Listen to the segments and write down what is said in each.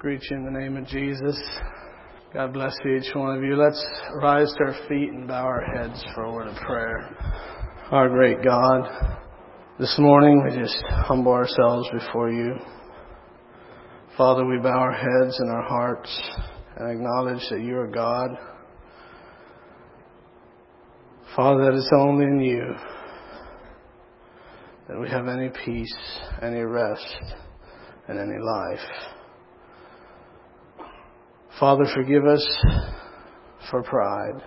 Greet you in the name of Jesus. God bless each one of you. Let's rise to our feet and bow our heads for a word of prayer. Our great God, this morning we just humble ourselves before you. Father, we bow our heads and our hearts and acknowledge that you are God. Father, that it's only in you that we have any peace, any rest, and any life. Father, forgive us for pride.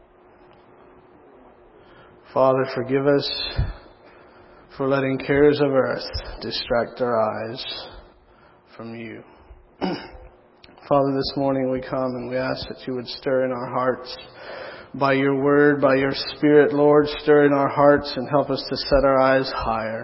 Father, forgive us for letting cares of earth distract our eyes from you. Father, this morning we come and we ask that you would stir in our hearts by your word, by your Spirit, Lord, stir in our hearts and help us to set our eyes higher.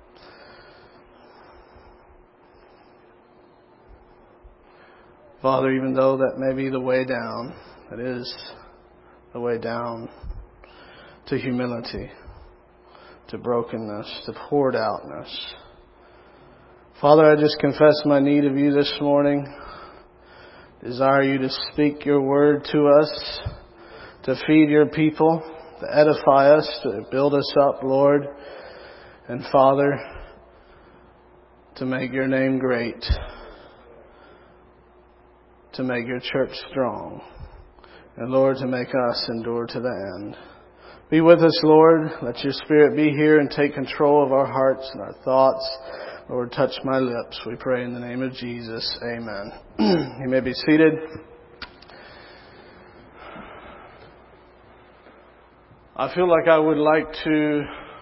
Father, even though that may be the way down, it is the way down to humility, to brokenness, to poured outness. Father, I just confess my need of you this morning. Desire you to speak your word to us, to feed your people, to edify us, to build us up, Lord. And Father, to make your name great, to make your church strong, and Lord, to make us endure to the end. Be with us, Lord. Let your Spirit be here and take control of our hearts and our thoughts. Lord, touch my lips. We pray in the name of Jesus. Amen. You may be seated. I feel like I would like to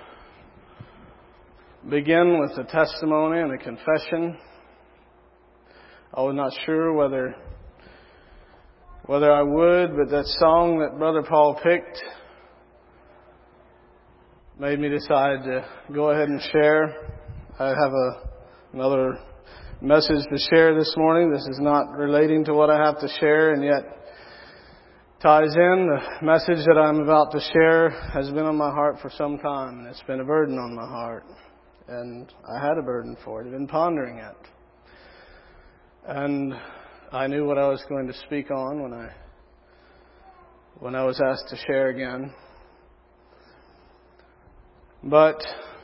begin with a testimony and a confession. I was not sure whether I would, but that song that Brother Paul picked made me decide to go ahead and share. I have another message to share this morning. This is not relating to what I have to share, and yet ties in. The message that I'm about to share has been on my heart for some time, and it's been a burden on my heart. And I had a burden for it. I've been pondering it. And I knew what I was going to speak on when I was asked to share again. But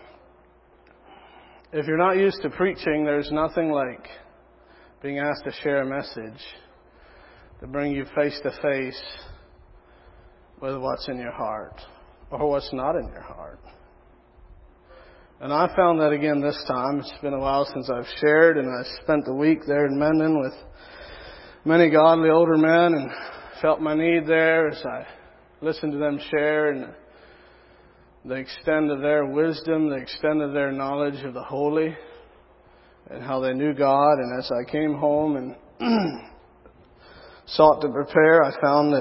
if you're not used to preaching, there's nothing like being asked to share a message to bring you face to face with what's in your heart or what's not in your heart. And I found that again this time. It's been a while since I've shared, and I spent the week there in Mendon with many godly older men and felt my need there as I listened to them share and the extent of their wisdom, the extent of their knowledge of the holy and how they knew God. And as I came home and sought to prepare, I found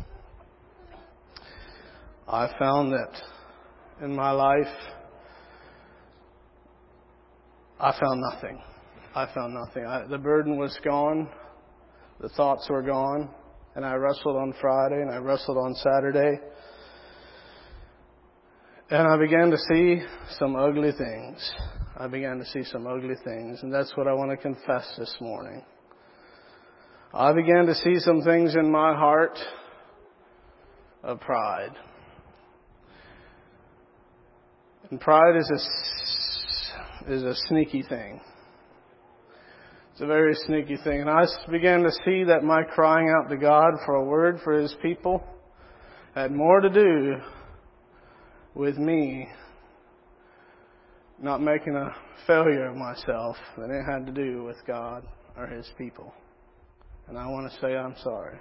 that in my life, I found nothing. The burden was gone. The thoughts were gone. And I wrestled on Friday and I wrestled on Saturday. And I began to see some ugly things. And that's what I want to confess this morning. I began to see some things in my heart of pride. And pride is a sneaky thing. It's a very sneaky thing. And I began to see that my crying out to God for a word for His people had more to do with me not making a failure of myself than it had to do with God or His people. And I want to say I'm sorry.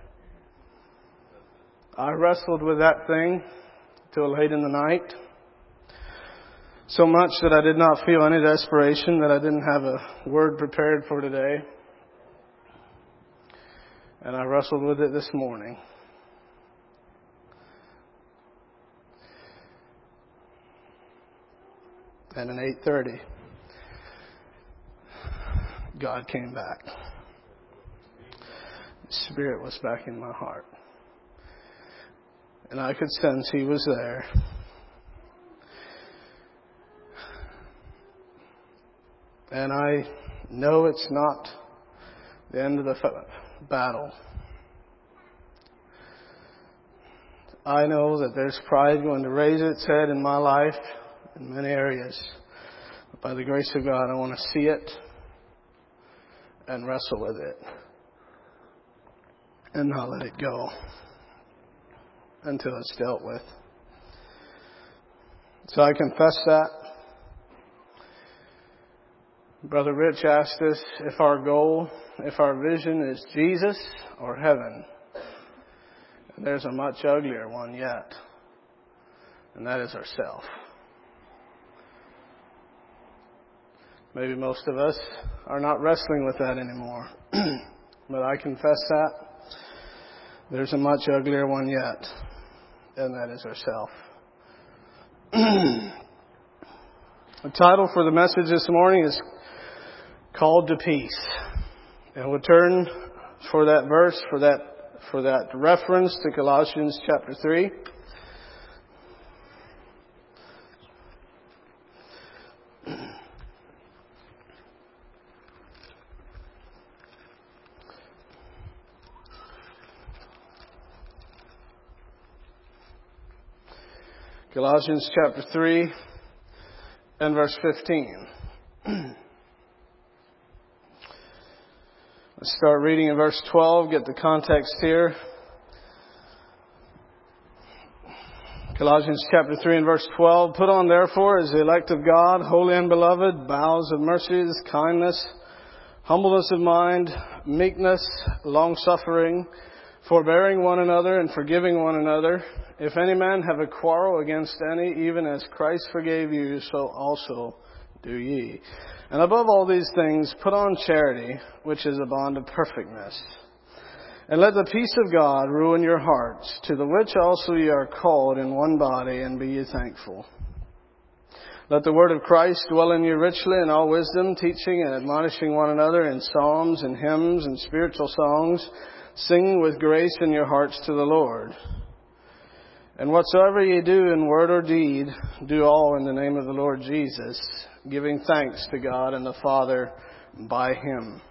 I wrestled with that thing till late in the night. So much that I did not feel any desperation, that I didn't have a word prepared for today. And I wrestled with it this morning. And at 8:30, God came back. The Spirit was back in my heart. And I could sense He was there. And I know it's not the end of the battle. I know that there's pride going to raise its head in my life in many areas. But by the grace of God, I want to see it and wrestle with it and not let it go until it's dealt with. So I confess that. Brother Rich asked us if our goal, if our vision is Jesus or heaven. And there's a much uglier one yet, and that is ourself. Maybe most of us are not wrestling with that anymore. But I confess that. There's a much uglier one yet, and that is ourself. The title for the message this morning is Called to Peace. And we'll turn for that verse, for that reference to Colossians chapter 3. Colossians chapter 3 and verse 15. Let's start reading in verse 12, get the context here. Colossians chapter 3 and verse 12. Put on therefore as the elect of God, holy and beloved, bowels of mercies, kindness, humbleness of mind, meekness, long-suffering, forbearing one another and forgiving one another. If any man have a quarrel against any, even as Christ forgave you, so also do ye. And above all these things, put on charity, which is a bond of perfectness. And let the peace of God rule in your hearts, to the which also ye are called in one body, and be ye thankful. Let the word of Christ dwell in you richly in all wisdom, teaching and admonishing one another in psalms and hymns and spiritual songs, singing with grace in your hearts to the Lord. And whatsoever ye do in word or deed, do all in the name of the Lord Jesus, giving thanks to God and the Father by Him.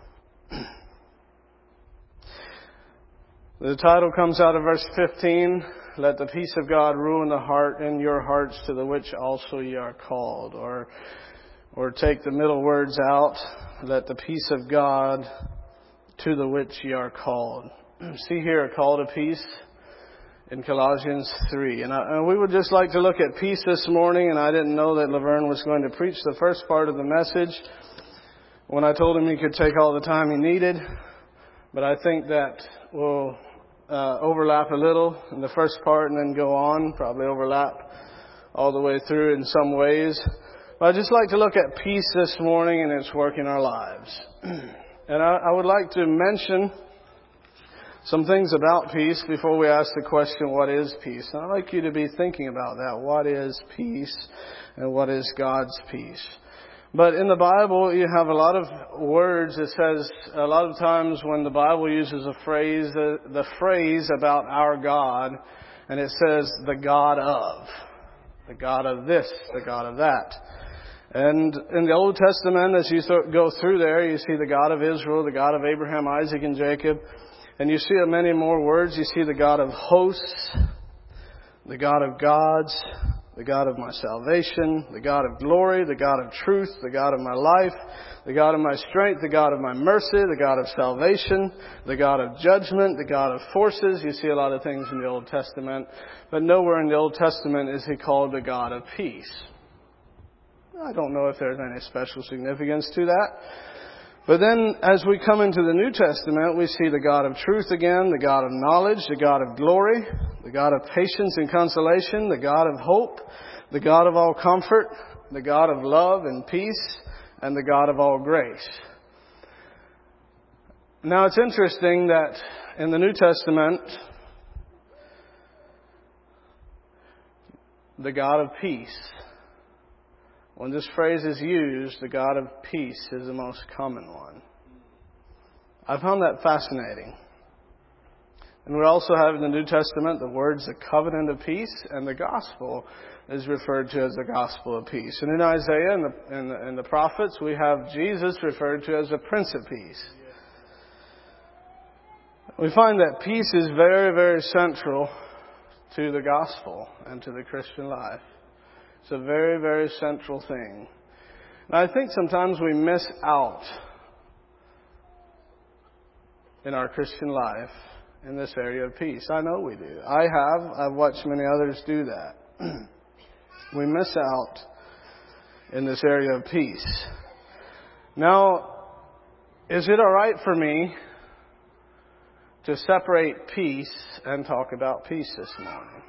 The title comes out of verse 15. Let the peace of God rule in the heart, in your hearts, to the which also ye are called. Or take the middle words out. Let the peace of God to the which ye are called. See here a call to peace in Colossians 3. And we would just like to look at peace this morning, and I didn't know that Laverne was going to preach the first part of the message when I told him he could take all the time he needed. But I think that we'll overlap a little in the first part and then go on, probably overlap all the way through in some ways. But I'd just like to look at peace this morning and its work in our lives. And I would like to mention some things about peace before we ask the question, what is peace? And I'd like you to be thinking about that. What is peace and what is God's peace? But in the Bible, you have a lot of words. It says a lot of times when the Bible uses a phrase, the phrase about our God, and it says the God of this, the God of that. And in the Old Testament, as you go through there, you see the God of Israel, the God of Abraham, Isaac, and Jacob. And you see many more words. You see the God of hosts, the God of gods, the God of my salvation, the God of glory, the God of truth, the God of my life, the God of my strength, the God of my mercy, the God of salvation, the God of judgment, the God of forces. You see a lot of things in the Old Testament, but nowhere in the Old Testament is He called the God of peace. I don't know if there's any special significance to that. But then as we come into the New Testament, we see the God of truth again, the God of knowledge, the God of glory, the God of patience and consolation, the God of hope, the God of all comfort, the God of love and peace, and the God of all grace. Now it's interesting that in the New Testament, the God of peace, when this phrase is used, the God of peace is the most common one. I found that fascinating. And we also have in the New Testament the words the covenant of peace, and the gospel is referred to as the gospel of peace. And in Isaiah and the prophets, we have Jesus referred to as the Prince of Peace. We find that peace is very, very central to the gospel and to the Christian life. It's a very, very central thing. And I think sometimes we miss out in our Christian life in this area of peace. I know we do. I've watched many others do that. We miss out in this area of peace. Now, is it all right for me to separate peace and talk about peace this morning?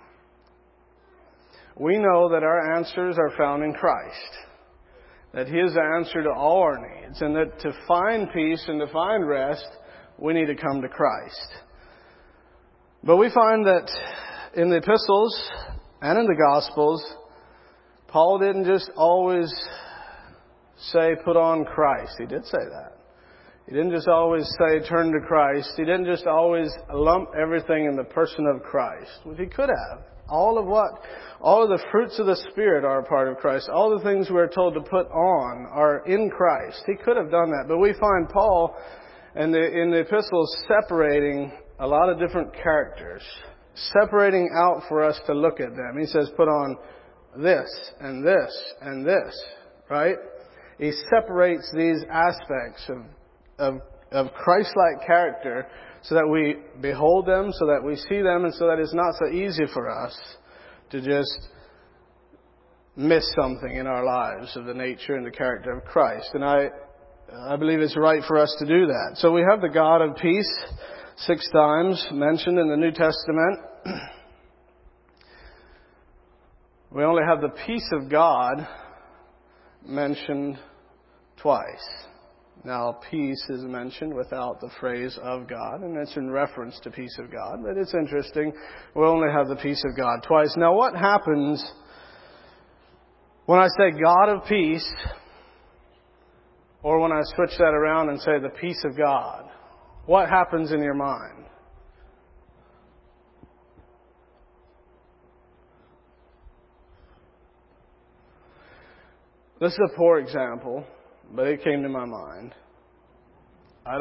We know that our answers are found in Christ, that He is the answer to all our needs, and that to find peace and to find rest, we need to come to Christ. But we find that in the epistles and in the Gospels, Paul didn't just always say, put on Christ. He did say that. He didn't just always say, turn to Christ. He didn't just always lump everything in the person of Christ, which he could have. All of the fruits of the Spirit are a part of Christ. All the things we're told to put on are in Christ. He could have done that. But we find Paul in the epistles separating a lot of different characters, separating out for us to look at them. He says, put on this and this and this, right? He separates these aspects of Christ-like character so that we behold them, so that we see them, and so that it's not so easy for us to just miss something in our lives of the nature and the character of Christ. And I believe it's right for us to do that. So we have the God of peace 6 times mentioned in the New Testament. We only have the peace of God mentioned twice. Now, peace is mentioned without the phrase of God, and it's in reference to peace of God, but it's interesting. We only have the peace of God twice. Now, what happens when I say God of peace, or when I switch that around and say the peace of God? What happens in your mind? This is a poor example, but it came to my mind. I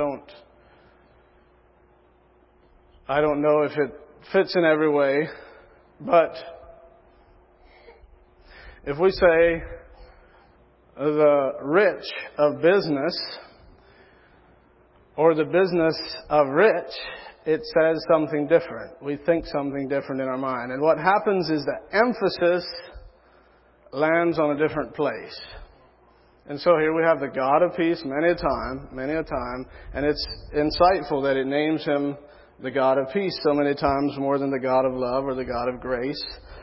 don't know if it fits in every way, but if we say the rich of business or the business of rich, it says something different. We think something different in our mind. And what happens is the emphasis lands on a different place. And so here we have the God of peace many a time, and it's insightful that it names Him the God of peace so many times more than the God of love or the God of grace.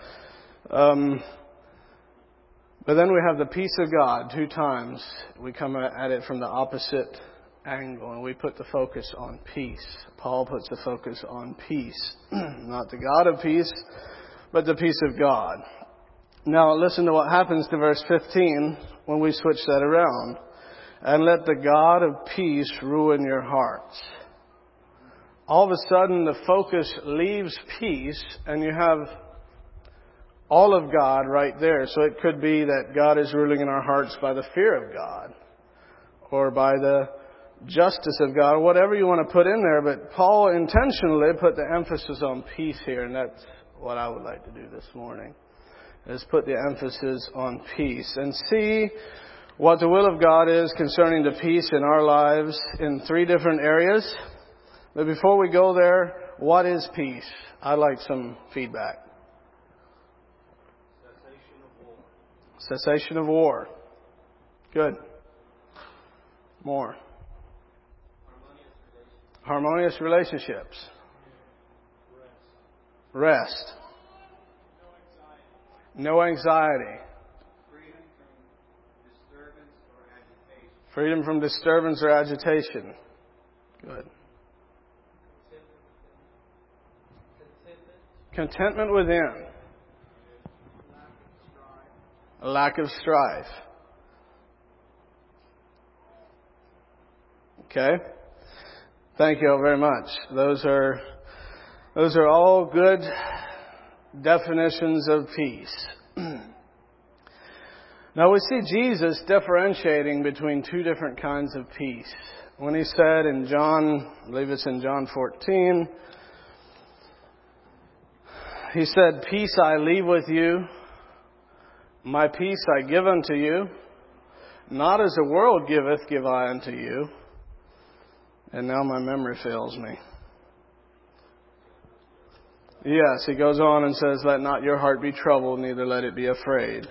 But then we have the peace of God 2 times. We come at it from the opposite angle, and we put the focus on peace. Paul puts the focus on peace. Not the God of peace, but the peace of God. Now listen to what happens to verse 15 when we switch that around. And let the God of peace rule in your hearts. All of a sudden the focus leaves peace and you have all of God right there. So it could be that God is ruling in our hearts by the fear of God or by the justice of God, or whatever you want to put in there. But Paul intentionally put the emphasis on peace here, and that's what I would like to do this morning, is put the emphasis on peace and see what the will of God is concerning the peace in our lives in 3 different areas. But before we go there, what is peace? I'd like some feedback. Cessation of war. Good. More. Harmonious relationships. Rest. No anxiety. Freedom from disturbance or agitation. Good. Contentment within. A lack of strife. Okay. Thank you all very much. Those are all good definitions of peace. Now we see Jesus differentiating between 2 different kinds of peace. when He said in John, I believe it's in John 14, He said, "Peace I leave with you, my peace I give unto you. Not as the world giveth, give I unto you." And now my memory fails me. Yes, He goes on and says, "Let not your heart be troubled, neither let it be afraid."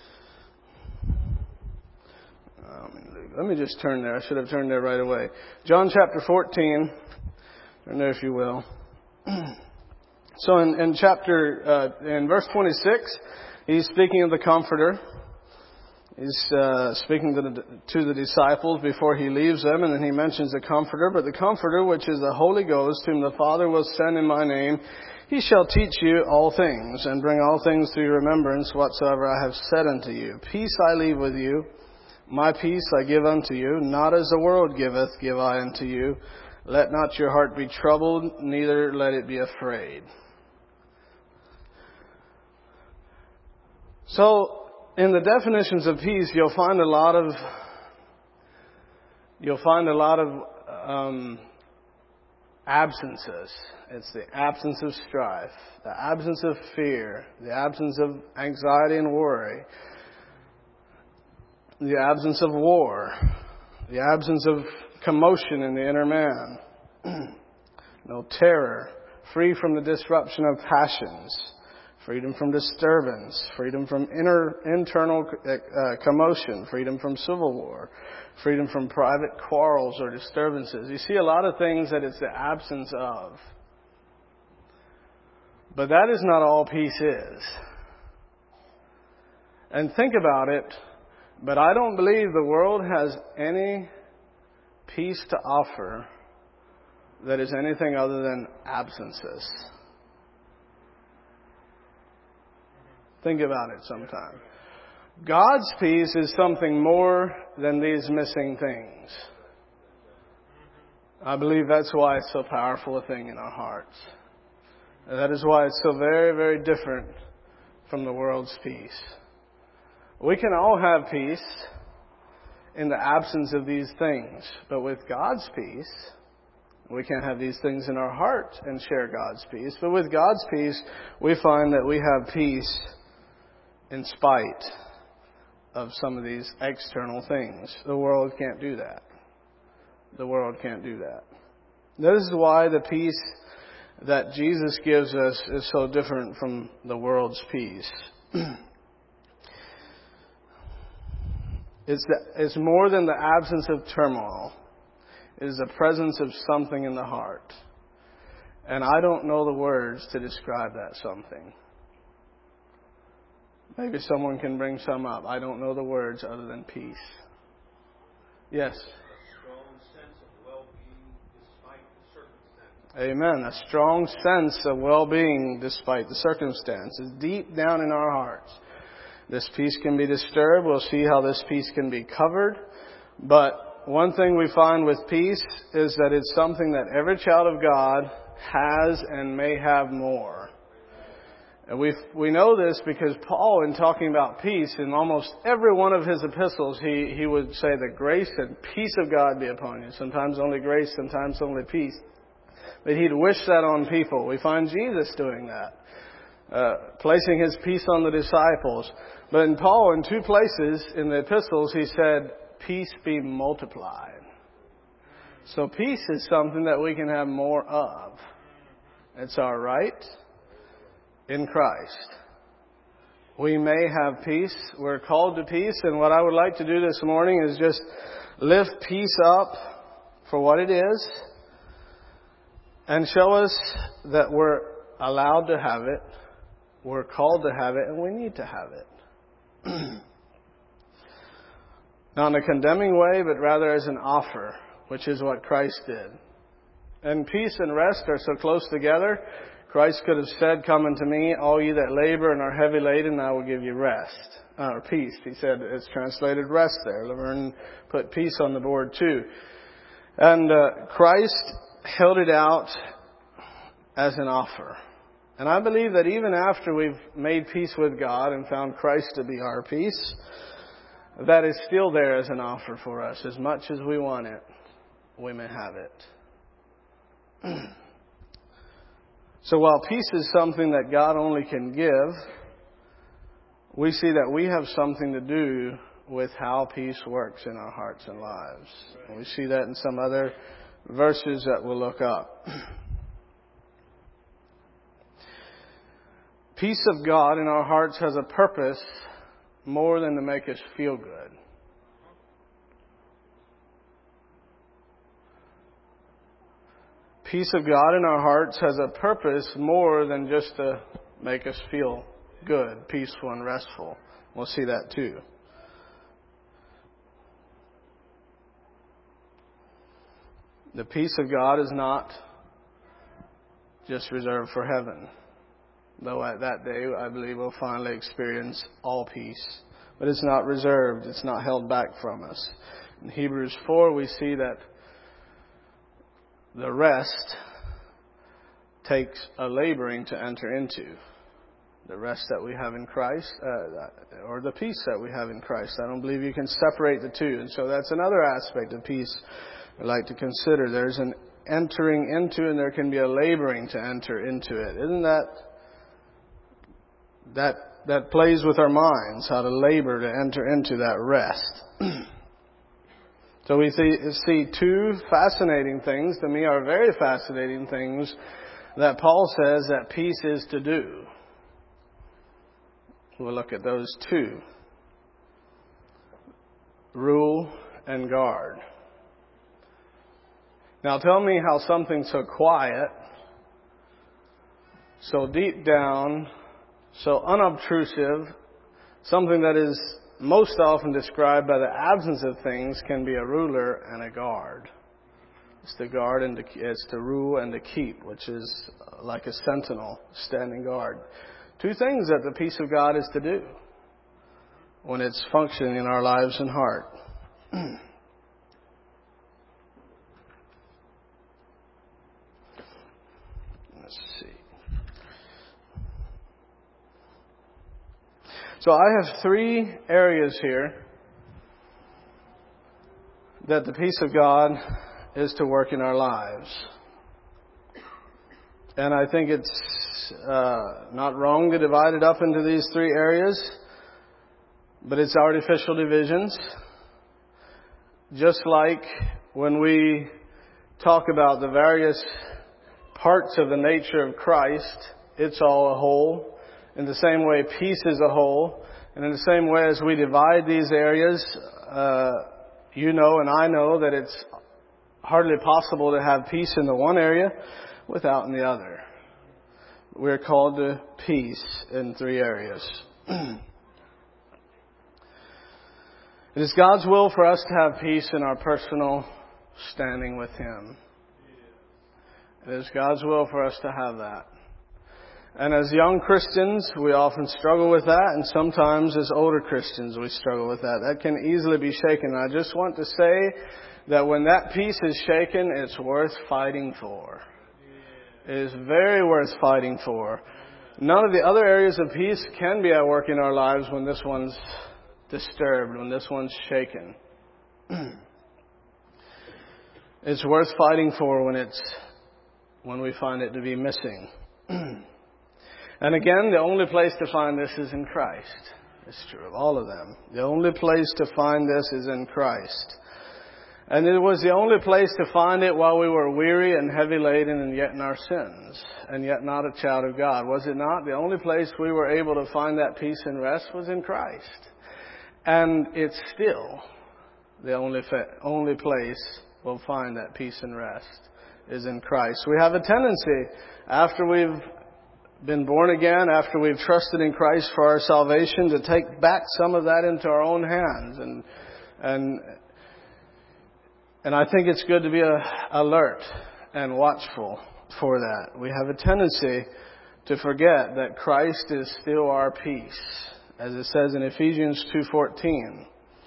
Let me just turn there. I should have turned there right away. John chapter 14. Turn there if you will. So in verse 26, He's speaking of the Comforter. He's speaking to the disciples before He leaves them, and then He mentions the Comforter. "But the Comforter, which is the Holy Ghost, whom the Father will send in my name, He shall teach you all things, and bring all things to your remembrance whatsoever I have said unto you. Peace I leave with you, my peace I give unto you. Not as the world giveth, give I unto you. Let not your heart be troubled, neither let it be afraid." So, in the definitions of peace, you'll find a lot of absences. It's the absence of strife, the absence of fear, the absence of anxiety and worry, the absence of war, the absence of commotion in the inner man, no terror, free from the disruption of passions, freedom from disturbance, freedom from internal commotion, freedom from civil war, freedom from private quarrels or disturbances. You see a lot of things that it's the absence of. But that is not all peace is. And think about it, but I don't believe the world has any peace to offer that is anything other than absences. Think about it sometime. God's peace is something more than these missing things. I believe that's why it's so powerful a thing in our hearts. That is why it's so very, very different from the world's peace. We can all have peace in the absence of these things, but with God's peace, we can't have these things in our heart and share God's peace. But with God's peace, we find that we have peace in spite of some of these external things. The world can't do that. The world can't do that. This is why the peace that Jesus gives us is so different from the world's peace. It's more than the absence of turmoil. It is the presence of something in the heart. And I don't know the words to describe that something. Maybe someone can bring some up. I don't know the words other than peace. Yes? A strong sense of well-being despite the circumstances. Amen. A strong sense of well-being despite the circumstances. Deep down in our hearts. This peace can be disturbed. We'll see how this peace can be covered. But one thing we find with peace is that it's something that every child of God has and may have more. And we know this because Paul, in talking about peace, in almost every one of his epistles, he would say that grace and peace of God be upon you. Sometimes only grace, sometimes only peace. But he'd wish that on people. We find Jesus doing that, placing His peace on the disciples. But in Paul, in two places in the epistles, he said, "Peace be multiplied." So peace is something that we can have more of. It's our right in Christ. We may have peace. We're called to peace. And what I would like to do this morning is just lift peace up for what it is and show us that we're allowed to have it, we're called to have it, and we need to have it. Not in a condemning way, but rather as an offer, which is what Christ did. And peace and rest are so close together. Christ could have said, "Come unto me, all ye that labor and are heavy laden, and I will give you rest." Or peace. He said it's translated rest there. Laverne put peace on the board too. And Christ held it out as an offer. And I believe that even after we've made peace with God and found Christ to be our peace, that is still there as an offer for us as much as we want it. we may have it. So while peace is something that God only can give, we see that we have something to do with how peace works in our hearts and lives. And we see that in some other verses that we'll look up. Peace of God in our hearts has a purpose more than to make us feel good. Peace of God in our hearts has a purpose more than just to make us feel good, peaceful, and restful. We'll see that too. The peace of God is not just reserved for heaven. Though at that day, I believe we'll finally experience all peace. But it's not reserved. It's not held back from us. In Hebrews 4, we see that the rest takes a laboring to enter into. The rest that we have in Christ, or the peace that we have in Christ. I don't believe you can separate the two. And so that's another aspect of peace I'd like to consider. There's an entering into, and there can be a laboring to enter into it. Isn't that plays with our minds, how to labor to enter into that rest. So we see two fascinating things, to me are very fascinating things, that Paul says that peace is to do. We'll look at those two. Rule and guard. Now tell me how something so quiet, so deep down, so unobtrusive, something that is most often described by the absence of things, can be a ruler and a guard. It's to guard and it's to rule and to keep, which is like a sentinel standing guard. Two things that the peace of God is to do when it's functioning in our lives and heart. Let's see. So I have three areas here that the peace of God is to work in our lives. And I think it's not wrong to divide it up into these three areas, but it's artificial divisions. Just like when we talk about the various parts of the nature of Christ, it's all a whole. In the same way, peace is a whole. And in the same way as we divide these areas, you know and I know that it's hardly possible to have peace in the one area without in the other. We're called to peace in three areas. It is God's will for us to have peace in our personal standing with Him. It is God's will for us to have that. And as young Christians, we often struggle with that, and sometimes as older Christians, we struggle with that. That can easily be shaken. I just want to say that when that peace is shaken, it's worth fighting for. It is very worth fighting for. None of the other areas of peace can be at work in our lives when this one's disturbed, when this one's shaken. It's worth fighting for when we find it to be missing. And again, the only place to find this is in Christ. It's true of all of them. The only place to find this is in Christ. And it was the only place to find it while we were weary and heavy laden and yet in our sins, and yet not a child of God. Was it not? The only place we were able to find that peace and rest was in Christ. And it's still the only place we'll find that peace and rest is in Christ. We have a tendency, after we've been born again, after we've trusted in Christ for our salvation, to take back some of that into our own hands. And I think it's good to be alert and watchful for that. We have a tendency to forget that Christ is still our peace, as it says in Ephesians 2:14.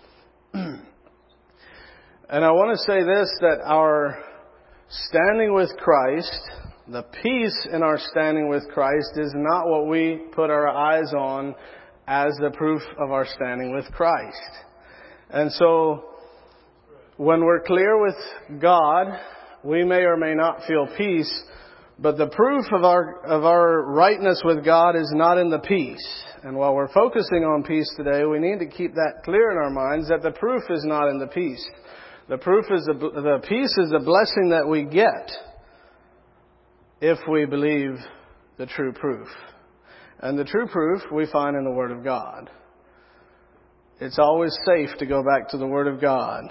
And I want to say this, that our standing with Christ, the peace in our standing with Christ, is not what we put our eyes on as the proof of our standing with Christ. And so When we're clear with God, we may or may not feel peace, but the proof of our rightness with God is not in the peace. And while we're focusing on peace today, we need to keep that clear in our minds that the proof is not in the peace. The proof is the peace is the blessing that we get if we believe the true proof. And the true proof we find in the Word of God. It's always safe to go back to the Word of God.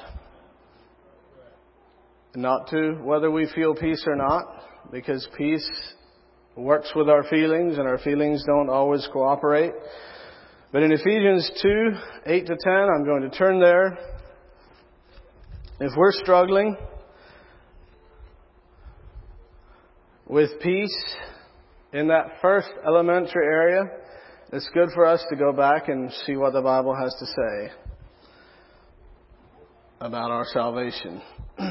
Not to whether we feel peace or not, because peace works with our feelings and our feelings don't always cooperate. But in Ephesians 2, 8 to 10, I'm going to turn there. If we're struggling with peace in that first elementary area, it's good for us to go back and see what the Bible has to say about our salvation.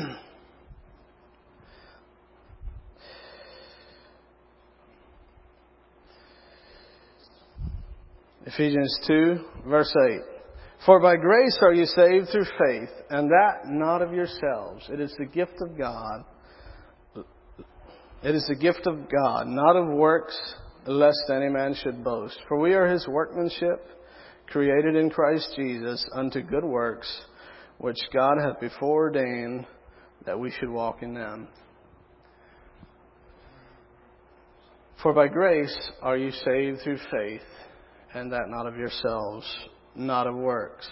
Ephesians 2, verse 8. For by grace are you saved through faith, and that not of yourselves. It is the gift of God. It is the gift of God, not of works, lest any man should boast. For we are His workmanship, created in Christ Jesus, unto good works, which God hath before ordained that we should walk in them. For by grace are you saved through faith, and that not of yourselves, not of works.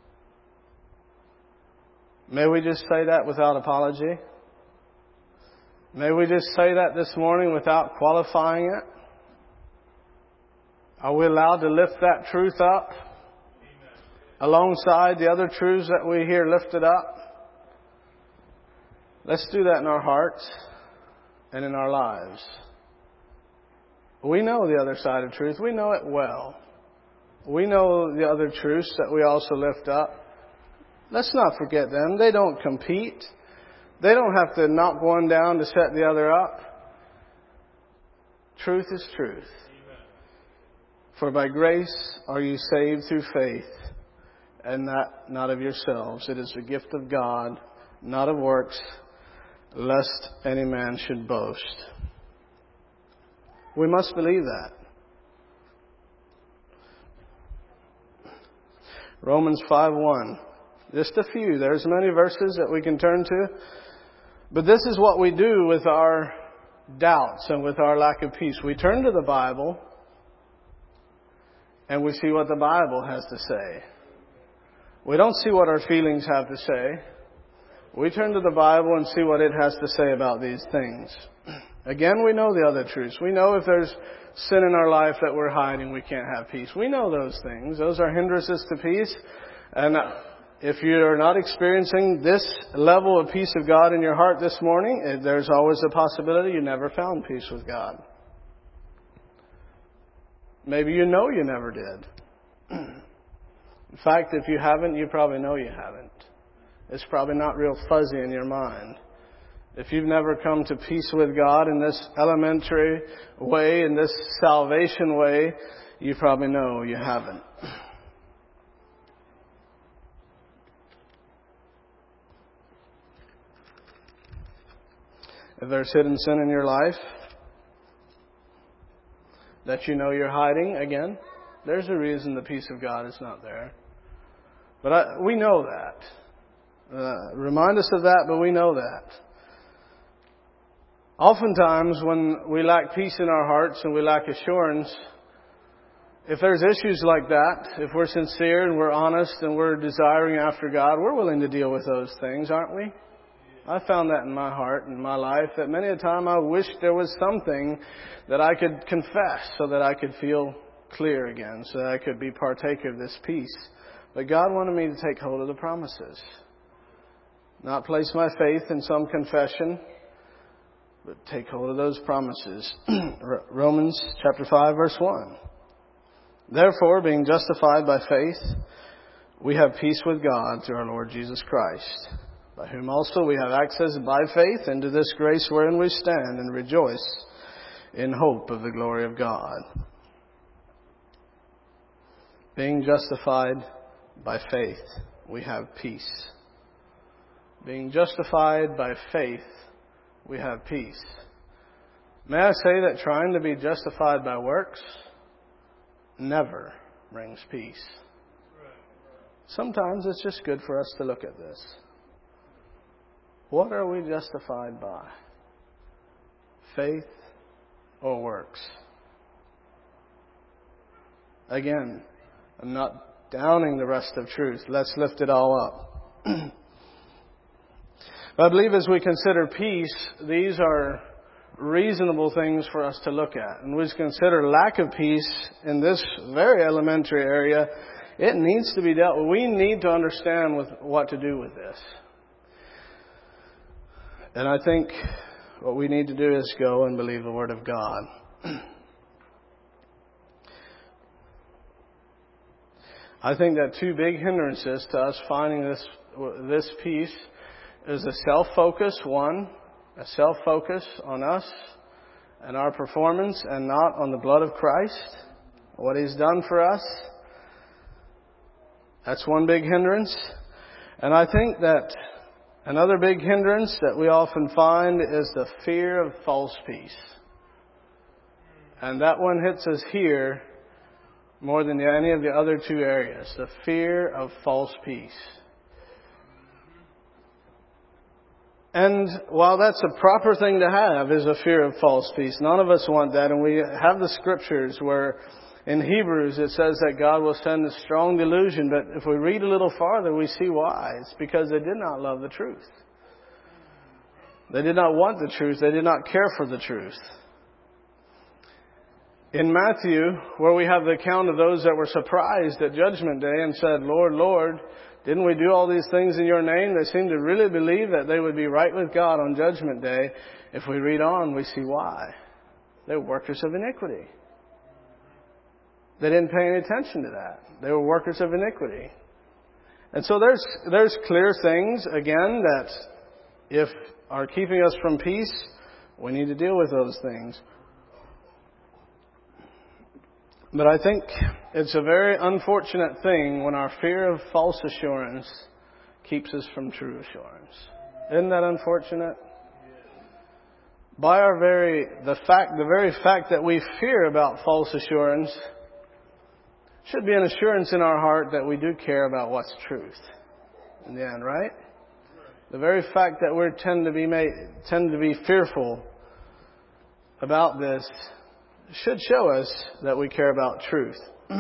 May we just say that without apology? May we just say that this morning without qualifying it? Are we allowed to lift that truth up alongside the other truths that we hear lifted up? Let's do that in our hearts and in our lives. We know the other side of truth. We know it well. We know the other truths that we also lift up. Let's not forget them. They don't compete. They don't have to knock one down to set the other up. Truth is truth. Amen. For by grace are you saved through faith, and that not of yourselves. It is the gift of God, not of works, lest any man should boast. We must believe that. Romans 5:1. Just a few. There's many verses that we can turn to. But this is what we do with our doubts and with our lack of peace. We turn to the Bible and we see what the Bible has to say. We don't see what our feelings have to say. We turn to the Bible and see what it has to say about these things. Again, we know the other truths. We know if there's sin in our life that we're hiding, we can't have peace. We know those things. Those are hindrances to peace. And if you're not experiencing this level of peace of God in your heart this morning, there's always a possibility you never found peace with God. Maybe you know you never did. In fact, if you haven't, you probably know you haven't. It's probably not real fuzzy in your mind. If you've never come to peace with God in this elementary way, in this salvation way, you probably know you haven't. If there's hidden sin in your life that you know you're hiding, again, there's a reason the peace of God is not there. But we know that. Remind us of that, but we know that. Oftentimes, when we lack peace in our hearts and we lack assurance, if there's issues like that, if we're sincere and we're honest and we're desiring after God, we're willing to deal with those things, aren't we? I found that in my heart and my life, that many a time I wished there was something that I could confess so that I could feel clear again, so that I could be partaker of this peace. But God wanted me to take hold of the promises. Not place my faith in some confession, but take hold of those promises. Romans chapter 5, verse 1. Therefore, being justified by faith, we have peace with God through our Lord Jesus Christ, by whom also we have access by faith into this grace wherein we stand and rejoice in hope of the glory of God. Being justified by faith, we have peace. being justified by faith, we have peace. May I say that trying to be justified by works never brings peace. Sometimes it's just good for us to look at this. What are we justified by? Faith or works? Again, I'm not downing the rest of truth. Let's lift it all up. But I believe as we consider peace, these are reasonable things for us to look at. And we consider lack of peace in this very elementary area. It needs to be dealt with. We need to understand what to do with this. And I think what we need to do is go and believe the Word of God. I think that two big hindrances to us finding this peace is a self-focus, a self-focus on us and our performance and not on the blood of Christ, what He's done for us. That's one big hindrance. And I think that another big hindrance that we often find is the fear of false peace. And that one hits us here more than any of the other two areas. The fear of false peace. And while that's a proper thing to have, is a fear of false peace. None of us want that. And we have the scriptures where in Hebrews it says that God will send a strong delusion. But if we read a little farther, we see why. It's because they did not love the truth. They did not want the truth. They did not care for the truth. In Matthew, where we have the account of those that were surprised at Judgment Day and said, Lord, Lord, didn't we do all these things in your name? They seemed to really believe that they would be right with God on Judgment Day. If we read on, we see why. They were workers of iniquity. They didn't pay any attention to that. They were workers of iniquity. And so there's clear things, again, that if are keeping us from peace, we need to deal with those things. But I think it's a very unfortunate thing when our fear of false assurance keeps us from true assurance. Isn't that unfortunate? By the very fact that we fear about false assurance should be an assurance in our heart that we do care about what's truth. In the end, right? The very fact that we tend to be fearful about this should show us that we care about truth.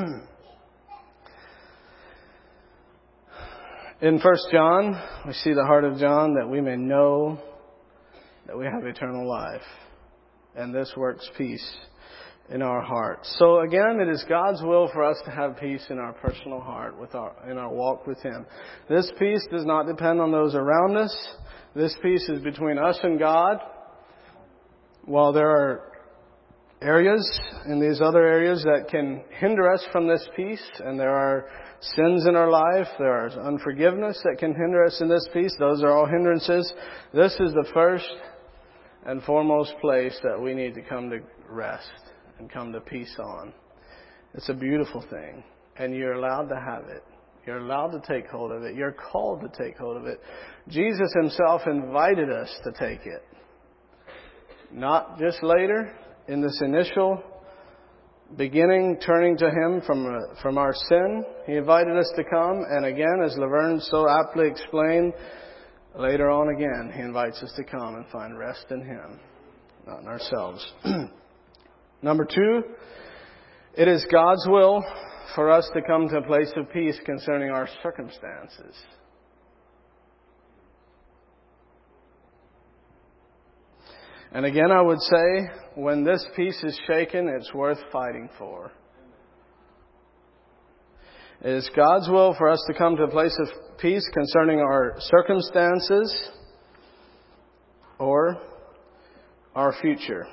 In 1 John, we see the heart of John, that we may know that we have eternal life. And this works peace in our hearts. So again, it is God's will for us to have peace in our personal heart, in our walk with Him. This peace does not depend on those around us. This peace is between us and God. While there are areas in these other areas that can hinder us from this peace, and there are sins in our life, there is unforgiveness that can hinder us in this peace. Those are all hindrances. This is the first and foremost place that we need to come to rest and come to peace on. It's a beautiful thing, and you're allowed to have it. You're allowed to take hold of it. You're called to take hold of it. Jesus Himself invited us to take it. Not just later, in this initial beginning, turning to Him from our sin. He invited us to come, and again, as Laverne so aptly explained, later on again, He invites us to come and find rest in Him, not in ourselves. Number 2, it is God's will for us to come to a place of peace concerning our circumstances. And again, I would say, when this peace is shaken, it's worth fighting for. It is God's will for us to come to a place of peace concerning our circumstances or our future.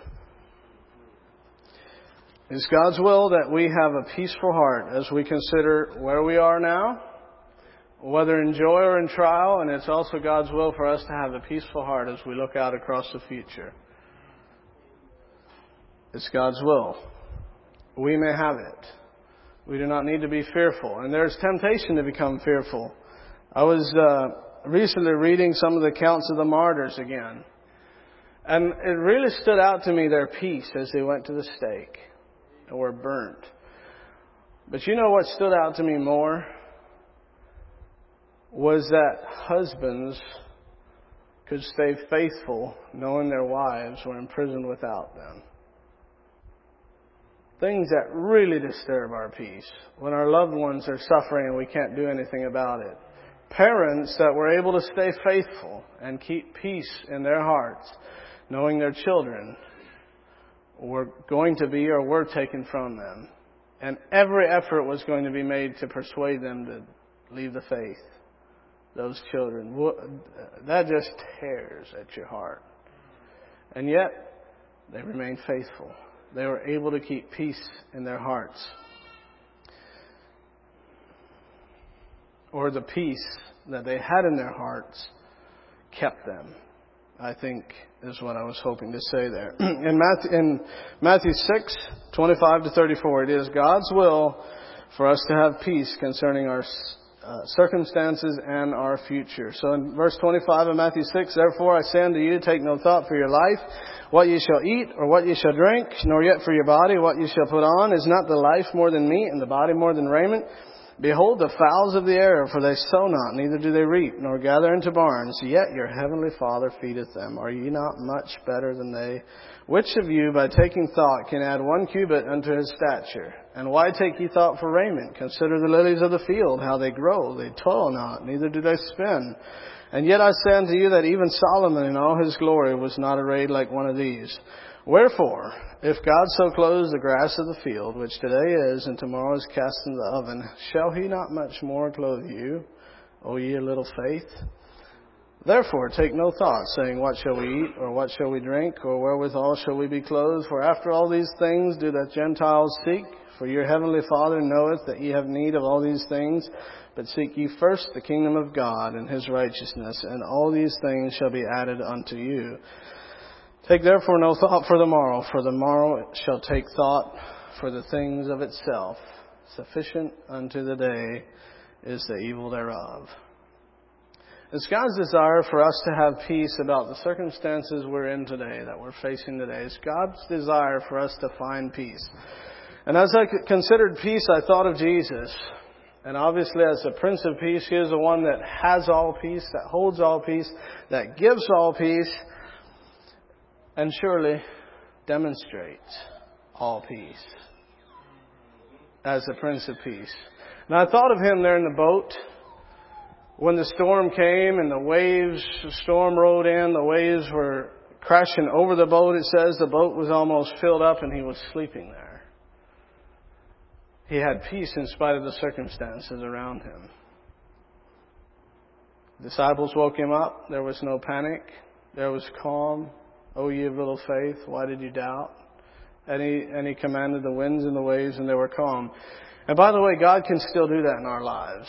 It is God's will that we have a peaceful heart as we consider where we are now, whether in joy or in trial, and it's also God's will for us to have a peaceful heart as we look out across the future. It's God's will. We may have it. We do not need to be fearful. And there's temptation to become fearful. I was recently reading some of the accounts of the martyrs again. And it really stood out to me their peace as they went to the stake and were burnt. But you know what stood out to me more? Was that husbands could stay faithful knowing their wives were imprisoned without them. Things that really disturb our peace. When our loved ones are suffering and we can't do anything about it. Parents that were able to stay faithful and keep peace in their hearts, knowing their children were going to be or were taken from them. And every effort was going to be made to persuade them to leave the faith. Those children. That just tears at your heart. And yet, they remained faithful. They were able to keep peace in their hearts. Or the peace that they had in their hearts kept them, I think is what I was hoping to say there. In Matthew 6, 25 to 34, it is God's will for us to have peace concerning our circumstances and our future. So in verse 25 of Matthew 6, therefore I say unto you, take no thought for your life, what ye shall eat or what ye shall drink, nor yet for your body what ye shall put on. Is not the life more than meat, and the body more than raiment? Behold the fowls of the air, for they sow not, neither do they reap, nor gather into barns, yet your heavenly Father feedeth them. Are ye not much better than they? Which of you, by taking thought, can add 1 cubit unto his stature? And why take ye thought for raiment? Consider the lilies of the field, how they grow. They toil not, neither do they spin. And yet I say unto you that even Solomon in all his glory was not arrayed like one of these. Wherefore, if God so clothes the grass of the field, which today is and tomorrow is cast into the oven, shall he not much more clothe you, O ye of little faith? Therefore take no thought, saying, what shall we eat, or what shall we drink, or wherewithal shall we be clothed? For after all these things do the Gentiles seek. For your heavenly Father knoweth that ye have need of all these things. But seek ye first the kingdom of God and his righteousness, and all these things shall be added unto you. Take therefore no thought for the morrow shall take thought for the things of itself. Sufficient unto the day is the evil thereof. It's God's desire for us to have peace about the circumstances we're in today, that we're facing today. It's God's desire for us to find peace. And as I considered peace, I thought of Jesus. And obviously as the Prince of Peace, He is the one that has all peace, that holds all peace, that gives all peace, and surely demonstrates all peace as the Prince of Peace. And I thought of Him there in the boat when the storm came and the storm rolled in, the waves were crashing over the boat. It says the boat was almost filled up and He was sleeping there. He had peace in spite of the circumstances around Him. The disciples woke Him up. There was no panic. There was calm. O ye of little faith, why did you doubt? And he commanded the winds and the waves, and they were calm. And by the way, God can still do that in our lives.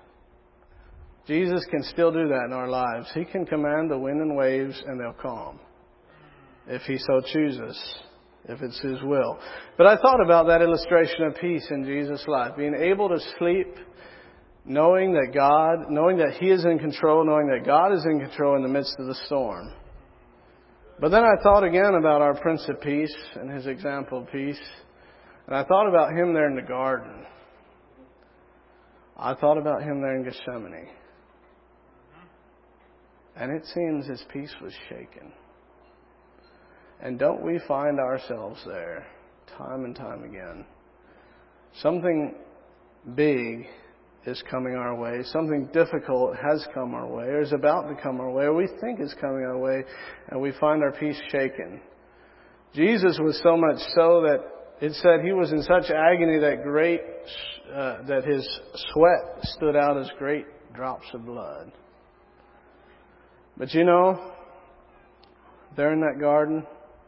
Jesus can still do that in our lives. He can command the wind and waves, and they'll calm, if He so chooses, if it's His will. But I thought about that illustration of peace in Jesus' life, being able to sleep, knowing that He is in control, knowing that God is in control in the midst of the storm. But then I thought again about our Prince of Peace and His example of peace. And I thought about Him there in the garden. I thought about Him there in Gethsemane. And it seems His peace was shaken. And don't we find ourselves there time and time again? Something big is coming our way. Something difficult has come our way, or is about to come our way, or we think is coming our way, and we find our peace shaken. Jesus was so much so that it said He was in such agony that His sweat stood out as great drops of blood. But you know, there in that garden,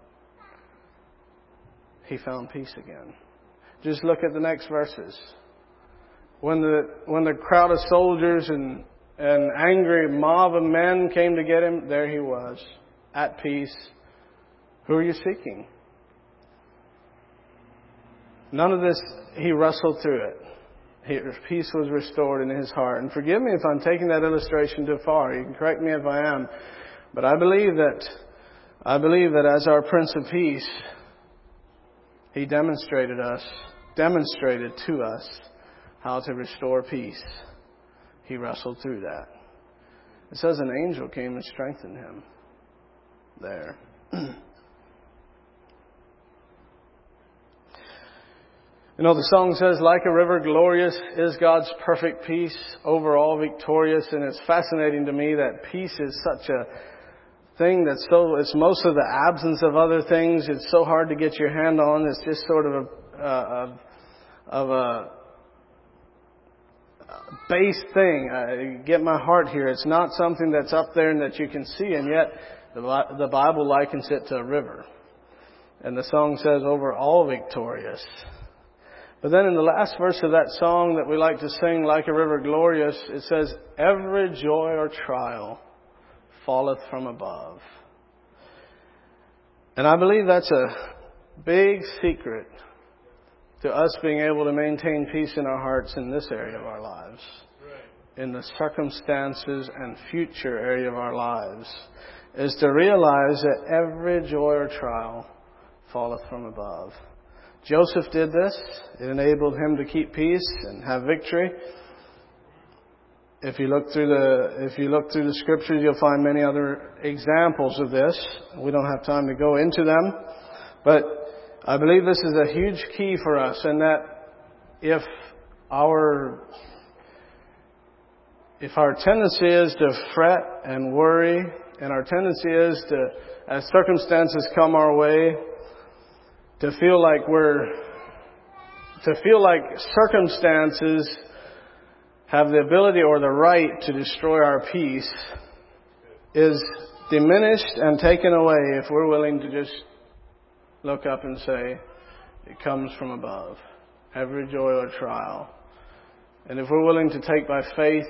He found peace again. Just look at the next verses. When the crowd of soldiers and angry mob of men came to get Him, there He was, at peace. Who are you seeking? None of this, He wrestled through it. Peace was restored in his heart. And forgive me if I'm taking that illustration too far. You can correct me if I am. But I believe that as our Prince of Peace, he demonstrated to us how to restore peace. He wrestled through that. It says an angel came and strengthened him there. You know, the song says, like a river glorious is God's perfect peace, overall victorious. And it's fascinating to me that peace is such a thing that's it's most of the absence of other things. It's so hard to get your hand on. It's just sort of a base thing. I get my heart here. It's not something that's up there and that you can see. And yet the Bible likens it to a river. And the song says, overall victorious. But then in the last verse of that song that we like to sing, like a river glorious, it says, every joy or trial falleth from above. And I believe that's a big secret to us being able to maintain peace in our hearts in this area of our lives. Right. In the circumstances and future area of our lives, is to realize that every joy or trial falleth from above. Joseph did this. It enabled him to keep peace and have victory. If you look through the scriptures, you'll find many other examples of this. We don't have time to go into them, but I believe this is a huge key for us, and that if our tendency is to fret and worry, and our tendency is to, as circumstances come our way, to feel like circumstances have the ability or the right to destroy our peace, is diminished and taken away if we're willing to just look up and say, it comes from above. Every joy or trial. And if we're willing to take by faith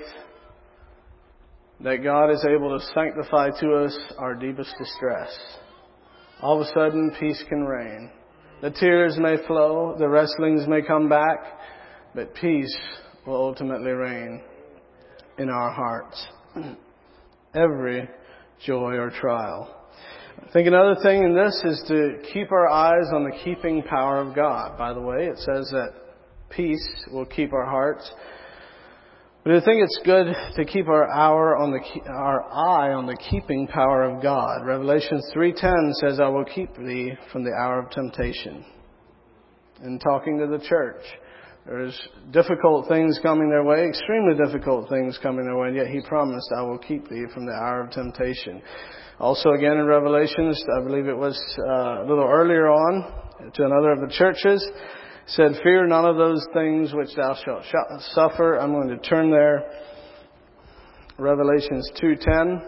that God is able to sanctify to us our deepest distress, all of a sudden peace can reign. The tears may flow, the wrestlings may come back, but peace will ultimately reign in our hearts. Every joy or trial. I think another thing in this is to keep our eyes on the keeping power of God. By the way, it says that peace will keep our hearts. But I think it's good to keep our eye on the keeping power of God. Revelation 3:10 says, I will keep thee from the hour of temptation. And talking to the church, there's difficult things coming their way, extremely difficult things coming their way, and yet He promised, I will keep thee from the hour of temptation. Also again in Revelations, I believe it was a little earlier on, to another of the churches, said, fear none of those things which thou shalt suffer. I'm going to turn there. Revelations 2:10.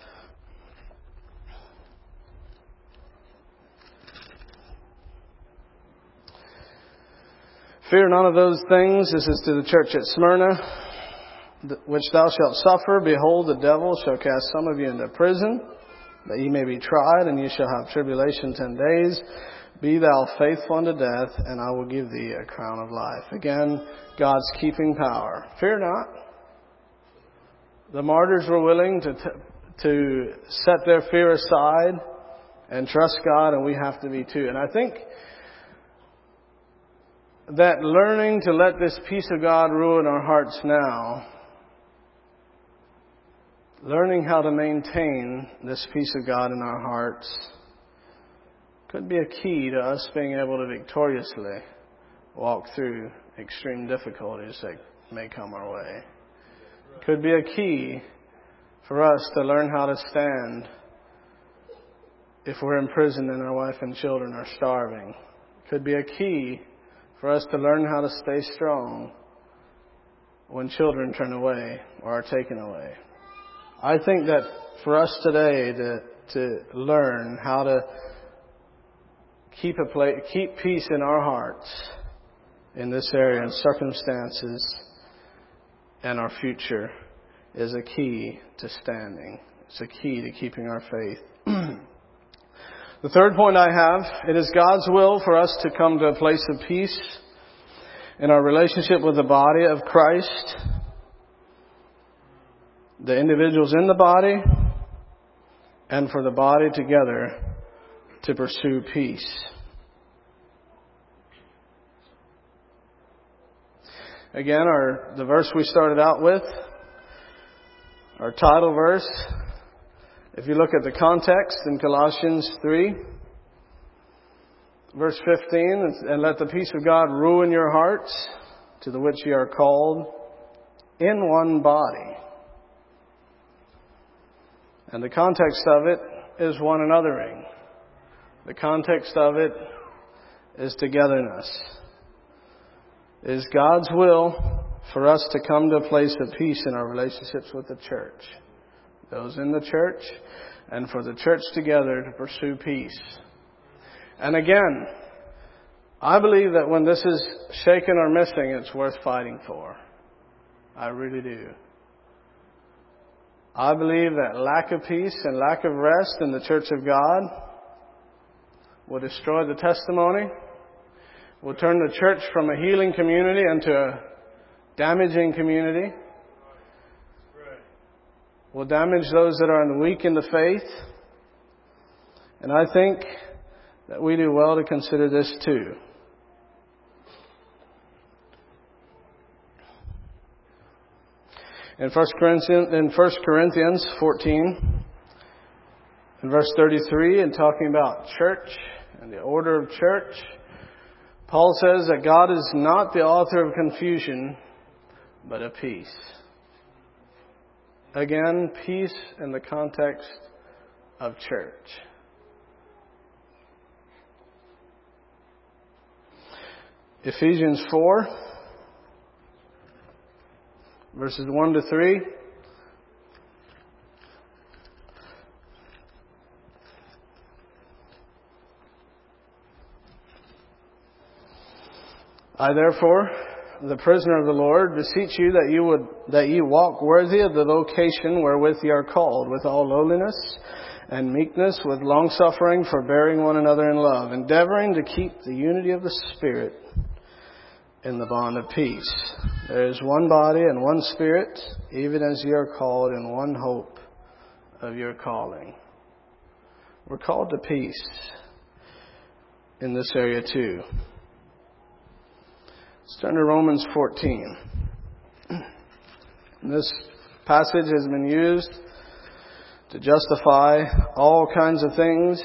Fear none of those things. This is to the church at Smyrna, which thou shalt suffer. Behold, the devil shall cast some of you into prison, that ye may be tried, and ye shall have tribulation 10 days. Be thou faithful unto death, and I will give thee a crown of life. Again, God's keeping power. Fear not. The martyrs were willing to set their fear aside and trust God, and we have to be too. And I think that learning to let this peace of God rule in our hearts now, learning how to maintain this peace of God in our hearts, could be a key to us being able to victoriously walk through extreme difficulties that may come our way. It could be a key for us to learn how to stand if we're in prison and our wife and children are starving. It could be a key for us to learn how to stay strong when children turn away or are taken away. I think that for us today to learn how to keep peace in our hearts in this area and circumstances and our future is a key to standing. It's a key to keeping our faith. The third point I have, it is God's will for us to come to a place of peace. in our relationship with the body of Christ, the individuals in the body, and for the body together to pursue peace. Again, the verse we started out with, our title verse, if you look at the context in Colossians 3, verse 15, and let the peace of God rule in your hearts, to the which you are called, in one body. And the context of it is one anothering. The context of it is togetherness. It is God's will for us to come to a place of peace in our relationships with the church. Those in the church, and for the church together to pursue peace. And again, I believe that when this is shaken or missing, it's worth fighting for. I really do. I believe that lack of peace and lack of rest in the church of God will destroy the testimony, will turn the church from a healing community into a damaging community, will damage those that are weak in the faith. And I think that we do well to consider this too. In 1 Corinthians 14, in verse 33, and talking about church and the order of church, Paul says that God is not the author of confusion, but of peace. Again, peace in the context of church. Ephesians 4, verses 1 to 3. I therefore, the prisoner of the Lord, beseech you that ye walk worthy of the vocation wherewith ye are called, with all lowliness and meekness, with longsuffering, forbearing one another in love, endeavoring to keep the unity of the Spirit in the bond of peace. There is one body and one Spirit, even as ye are called in one hope of your calling. We're called to peace in this area too. Let's turn to Romans 14. This passage has been used to justify all kinds of things.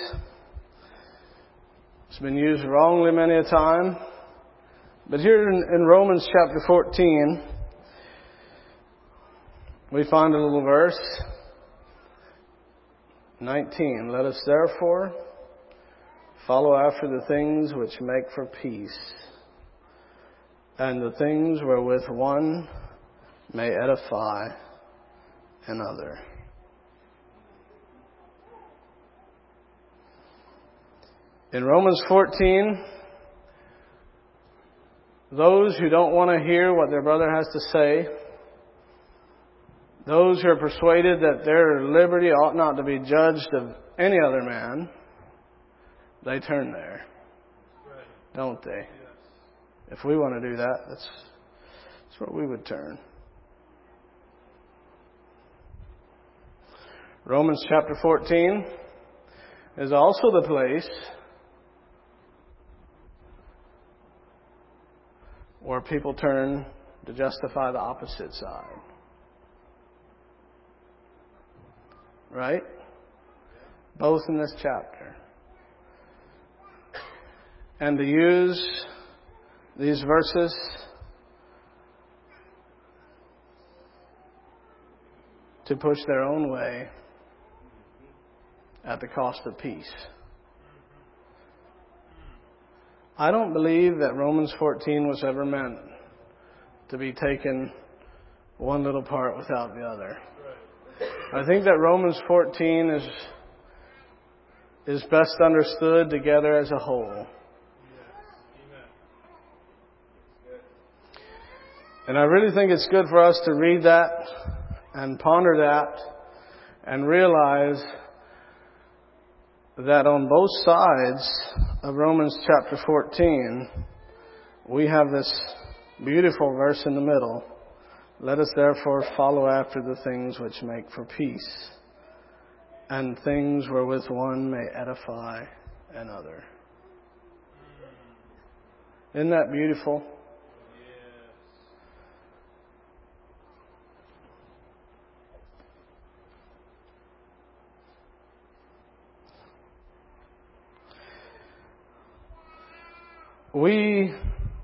It's been used wrongly many a time. But here in Romans chapter 14, we find a little verse, 19. Let us therefore follow after the things which make for peace, and the things wherewith one may edify another. In Romans 14, those who don't want to hear what their brother has to say, those who are persuaded that their liberty ought not to be judged of any other man, they turn there, don't they? If we want to do that, that's where we would turn. Romans chapter 14 is also the place where people turn to justify the opposite side. Right? Both in this chapter. And to use these verses to push their own way at the cost of peace. I don't believe that Romans 14 was ever meant to be taken one little part without the other. I think that Romans 14 is best understood together as a whole. And I really think it's good for us to read that and ponder that and realize that on both sides of Romans chapter 14, we have this Beautiful verse in the middle. Let us therefore follow after the things which make for peace, and things wherewith one may edify another. Isn't that beautiful? We,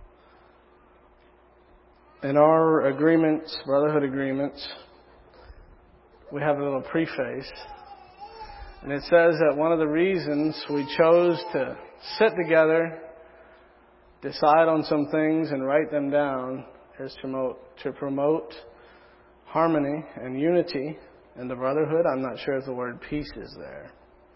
in our agreements, brotherhood agreements, we have a little preface. And it says that one of the reasons we chose to sit together, decide on some things and write them down is to promote harmony and unity in the brotherhood. I'm not sure if the word peace is there.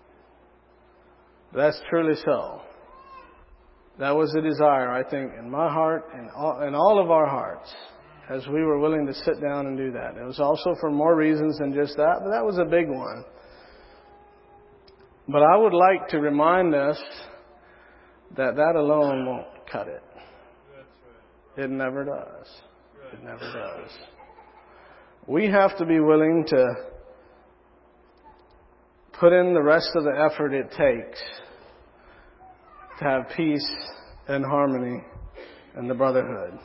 But that's truly so. That was the desire, I think, in my heart and in all of our hearts as we were willing to sit down and do that. It was also for more reasons than just that, but that was a big one. But I would like to remind us that alone won't cut it. It never does. It never does. We have to be willing to put in the rest of the effort it takes to have peace and harmony in the brotherhood.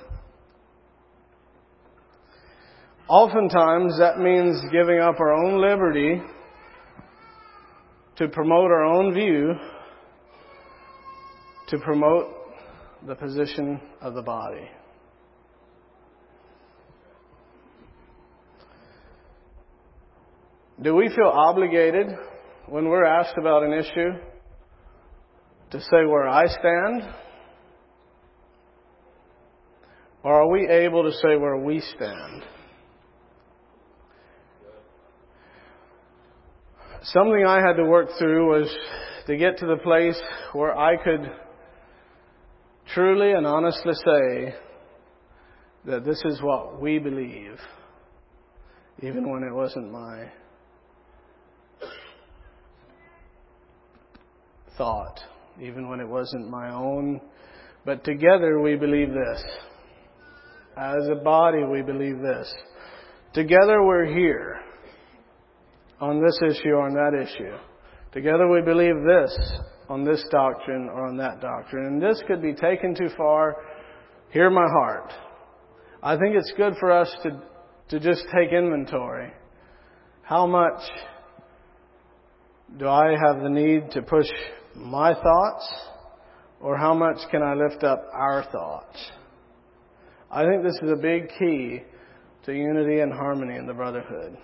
Oftentimes that means giving up our own liberty to promote our own view, to promote the position of the body. Do we feel obligated when we're asked about an issue to say where I stand? Or are we able to say where we stand? Something I had to work through was to get to the place where I could truly and honestly say that this is what we believe, even when it wasn't my thought, even when it wasn't my own. But together we believe this. As a body we believe this. Together we're here on this issue or on that issue. Together we believe this on this doctrine or on that doctrine. And this could be taken too far. Hear my heart. I think it's good for us to just take inventory. How much do I have the need to push my thoughts, or how much can I lift up our thoughts? I think this is a big key to unity and harmony in the brotherhood.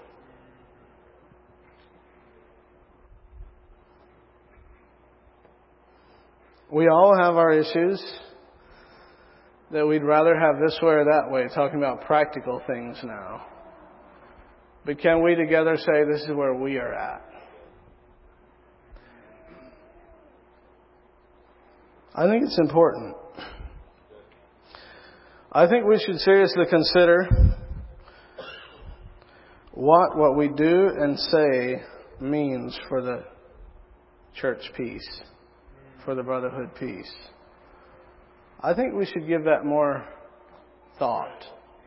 We all have our issues that we'd rather have this way or that way, talking about practical things now. But can we together say this is where we are at? I think it's important. I think we should seriously consider what we do and say means for the church peace, for the brotherhood peace. I think we should give that more thought.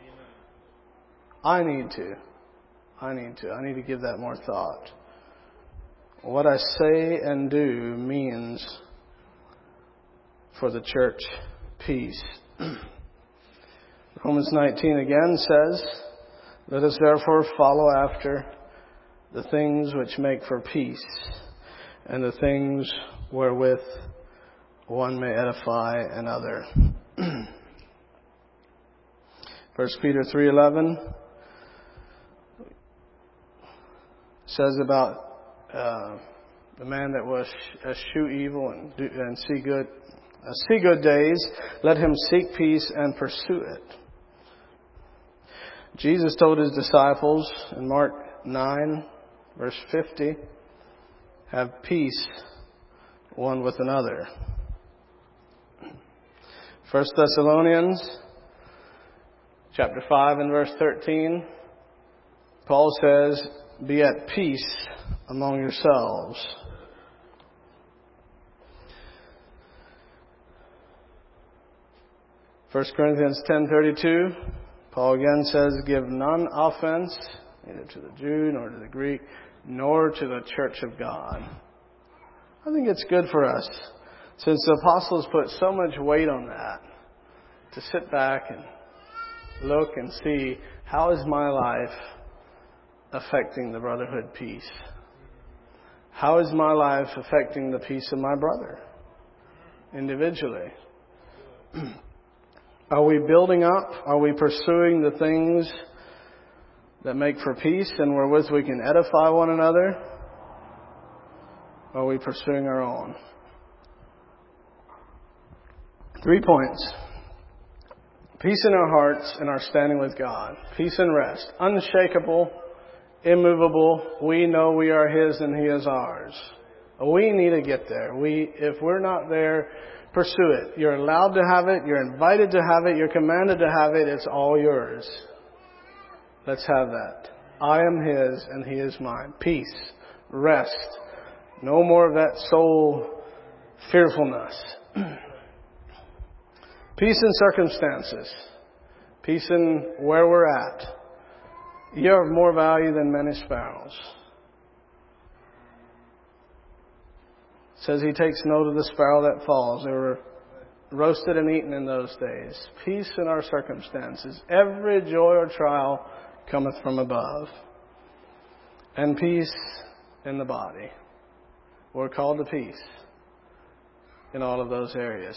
I need to give that more thought. What I say and do means for the church peace. Romans 19 again says, let us therefore follow after the things which make for peace, and the things wherewith one may edify another. 1 Peter 3:11 says about the man that was eschew evil and see good days. Let him seek peace and pursue it. Jesus told his disciples in Mark 9, verse 50, have peace one with another. 1 Thessalonians chapter 5 and verse 13, Paul says, be at peace among yourselves. 1 Corinthians 10:32, Paul again says, give none offense, neither to the Jew, nor to the Greek, nor to the church of God. I think it's good for us, since the apostles put so much weight on that, to sit back and look and see, how is my life affecting the brotherhood peace? How is my life affecting the peace of my brother individually? Are we building up? Are we pursuing the things that make for peace and wherewith we can edify one another? Or are we pursuing our own? 3 points. Peace in our hearts and our standing with God. Peace and rest. Unshakable, immovable. We know we are His and He is ours. We need to get there. If we're not there, pursue it. You're allowed to have it. You're invited to have it. You're commanded to have it. It's all yours. Let's have that. I am His and He is mine. Peace. Rest. No more of that soul fearfulness. Peace in circumstances. Peace in where we're at. You're of more value than many sparrows. It says He takes note of the sparrow that falls. They were roasted and eaten in those days. Peace in our circumstances. Every joy or trial cometh from above. And peace in the body. We're called to peace in all of those areas.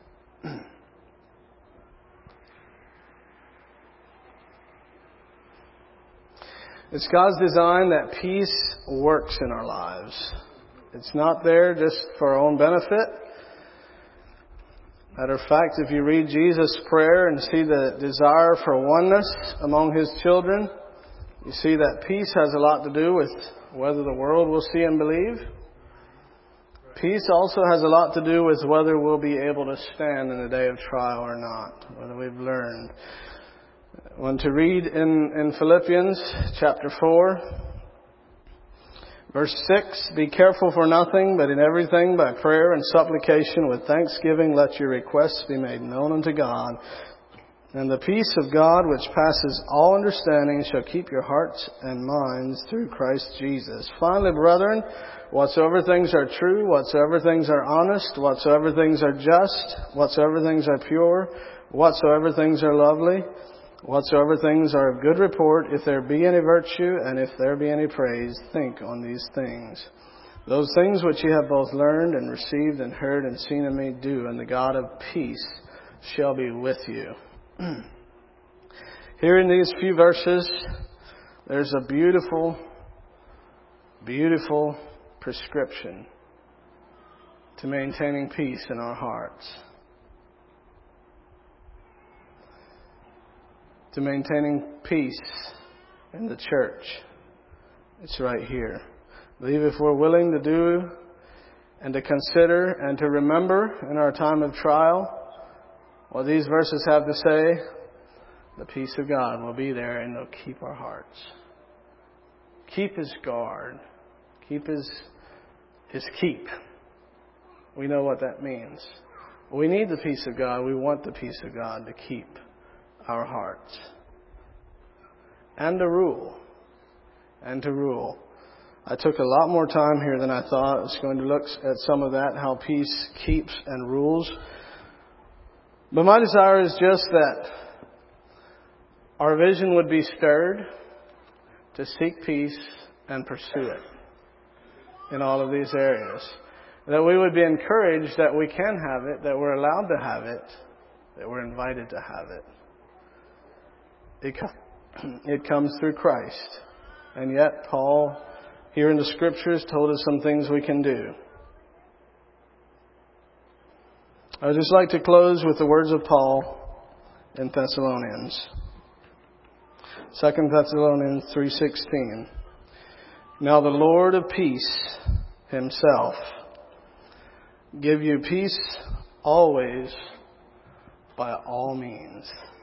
It's God's design that peace works in our lives. It's not there just for our own benefit. Matter of fact, if you read Jesus' prayer and see the desire for oneness among His children, you see that peace has a lot to do with whether the world will see and believe. Peace also has a lot to do with whether we'll be able to stand in the day of trial or not, whether we've learned. I want to read in Philippians chapter 4, verse 6, be careful for nothing, but in everything by prayer and supplication with thanksgiving let your requests be made known unto God. And the peace of God, which passes all understanding, shall keep your hearts and minds through Christ Jesus. Finally, brethren, whatsoever things are true, whatsoever things are honest, whatsoever things are just, whatsoever things are pure, whatsoever things are lovely, whatsoever things are of good report, if there be any virtue and if there be any praise, think on these things. Those things which ye have both learned and received and heard and seen in me, do, and the God of peace shall be with you. Here in these few verses, there's a beautiful, beautiful prescription to maintaining peace in our hearts. To maintaining peace in the church. It's right here. I believe if we're willing to do and to consider and to remember in our time of trial what these verses have to say, the peace of God will be there and it'll keep our hearts. Keep His guard. Keep His keep. We know what that means. We need the peace of God. We want the peace of God to keep our hearts. And to rule. And to rule. I took a lot more time here than I thought. I was going to look at some of that, how peace keeps and rules. But my desire is just that our vision would be stirred to seek peace and pursue it in all of these areas. That we would be encouraged that we can have it, that we're allowed to have it, that we're invited to have it. It comes through Christ. And yet Paul, here in the Scriptures, told us some things we can do. I would just like to close with the words of Paul in Thessalonians. 2 Thessalonians 3:16. Now the Lord of peace Himself give you peace always by all means.